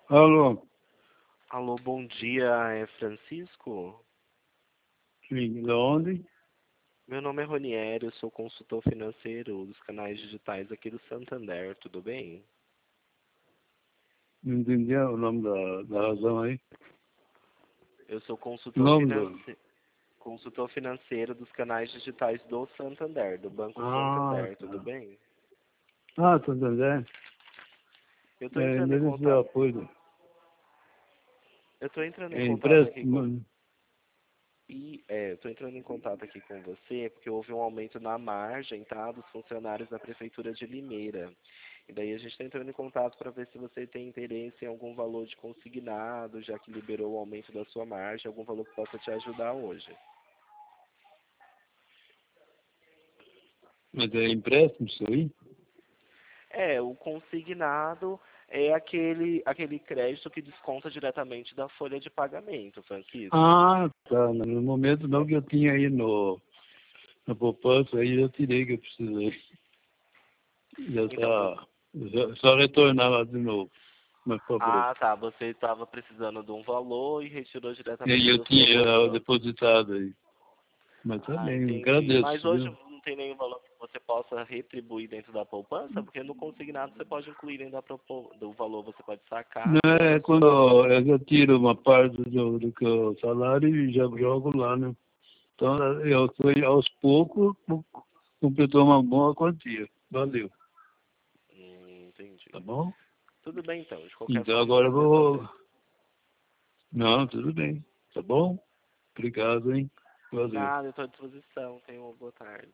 Alô, Alô, bom dia, é Francisco? sim, de onde? Meu nome é Ronieri, eu sou consultor financeiro dos canais digitais aqui do Santander, tudo bem? Não entendi o nome da razão aí. Eu sou O nome do... consultor financeiro dos canais digitais do Santander, do Banco Ah, Santander, tudo tá. bem? Ah, tô entendendo. Eu estou É, entrando em endereço de contato, apoio. eu estou entrando em É contato aqui com empréstimo? estou entrando em contato aqui com você porque houve um aumento na margem, tá, dos funcionários da Prefeitura de Limeira. E daí a gente está entrando em contato para ver se você tem interesse em algum valor de consignado, já que liberou o aumento da sua margem, algum valor que possa te ajudar hoje. Mas é empréstimo isso aí? O consignado é aquele crédito que desconta diretamente da folha de pagamento, Francisco. Ah, tá. No momento não que eu tinha aí na poupança, aí eu tirei que eu precisei. Já Então, tá... Só retornar lá de novo, mais pra frente. tá, você estava precisando de um valor e retirou E aí diretamente eu da sua tinha poupança. depositado aí. Mas tá Ah, bem, entendi. Mas agradeço, hoje viu? não tem nenhum valor que você possa retribuir dentro da poupança, porque no consignado você pode incluir dentro do valor, você pode sacar Não, dentro é da sua quando conta. eu tiro uma parte do que eu salário e já jogo lá, né? Então eu estou aos poucos completou uma boa quantia. Valeu, Entendi. tá bom? Tudo bem então. De qualquer Então forma, agora eu agradeço a vou. atenção. Não, tudo bem, tá bom? Obrigado, hein? De Valeu. nada, eu estou à disposição. Tenha uma boa tarde.